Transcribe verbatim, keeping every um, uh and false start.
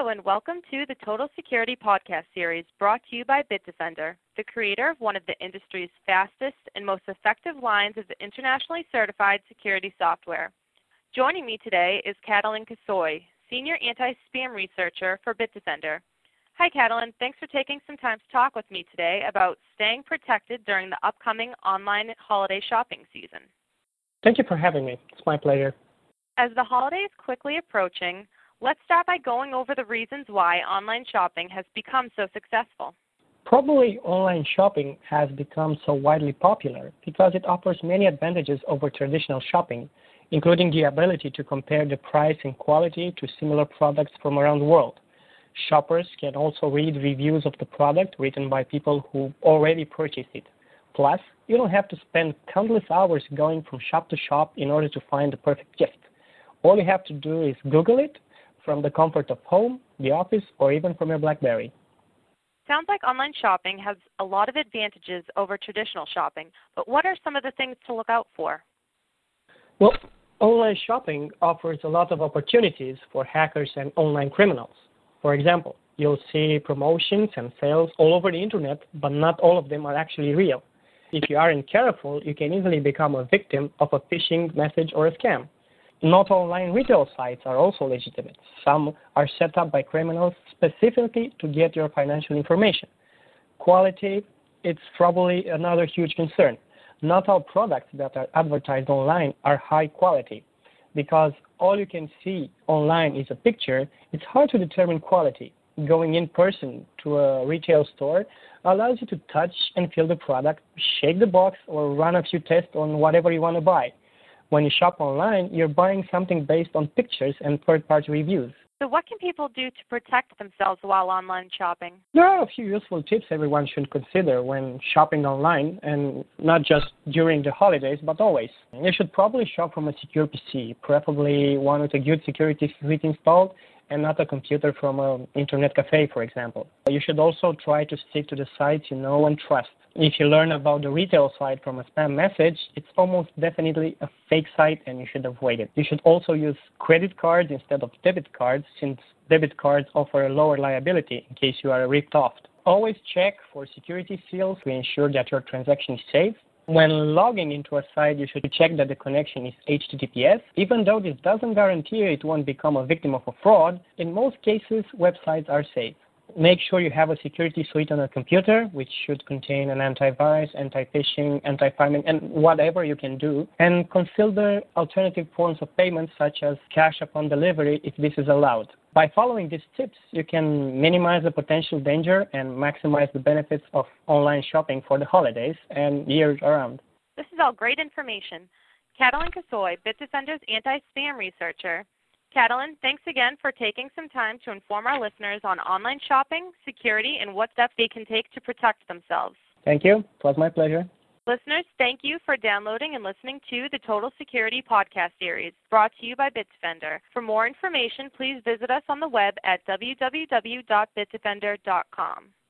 Hello and welcome to the Total Security Podcast Series brought to you by Bitdefender, the creator of one of the industry's fastest and most effective lines of internationally certified security software. Joining me today is Catalin Kasoy, Senior Anti-Spam Researcher for Bitdefender. Hi Catalin, thanks for taking some time to talk with me today about staying protected during the upcoming online holiday shopping season. Thank you for having me. It's my pleasure. As the holiday is quickly approaching, let's start by going over the reasons why online shopping has become so successful. Probably online shopping has become so widely popular because it offers many advantages over traditional shopping, including the ability to compare the price and quality to similar products from around the world. Shoppers can also read reviews of the product written by people who already purchased it. Plus, you don't have to spend countless hours going from shop to shop in order to find the perfect gift. All you have to do is Google it from the comfort of home, the office, or even from your BlackBerry. Sounds like online shopping has a lot of advantages over traditional shopping, but what are some of the things to look out for? Well, online shopping offers a lot of opportunities for hackers and online criminals. For example, you'll see promotions and sales all over the internet, but not all of them are actually real. If you aren't careful, you can easily become a victim of a phishing message or a scam. Not online retail sites are also legitimate. Some are set up by criminals specifically to get your financial information. Quality, it's probably another huge concern. Not all products that are advertised online are high quality. Because all you can see online is a picture, it's hard to determine quality. Going in person to a retail store allows you to touch and feel the product, shake the box, or run a few tests on whatever you want to buy. When you shop online, you're buying something based on pictures and third-party reviews. So what can people do to protect themselves while online shopping? There are a few useful tips everyone should consider when shopping online, and not just during the holidays, but always. You should probably shop from a secure P C, preferably one with a good security suite installed, and not a computer from an internet cafe, for example. You should also try to stick to the sites you know and trust. If you learn about the retail site from a spam message, it's almost definitely a fake site and you should avoid it. You should also use credit cards instead of debit cards, since debit cards offer a lower liability in case you are ripped off. Always check for security seals to ensure that your transaction is safe. When logging into a site, you should check that the connection is H T T P S. Even though this doesn't guarantee it won't become a victim of a fraud, in most cases, websites are safe. Make sure you have a security suite on a computer, which should contain an antivirus, anti-phishing, anti-pirating, and whatever you can do. And consider alternative forms of payment, such as cash upon delivery, if this is allowed. By following these tips, you can minimize the potential danger and maximize the benefits of online shopping for the holidays and years around. This is all great information. Catalin Kasoy, Bitdefender's anti-spam researcher. Catalin, thanks again for taking some time to inform our listeners on online shopping, security, and what steps they can take to protect themselves. Thank you. It was my pleasure. Listeners, thank you for downloading and listening to the Total Security Podcast Series, brought to you by Bitdefender. For more information, please visit us on the web at w w w dot bitdefender dot com.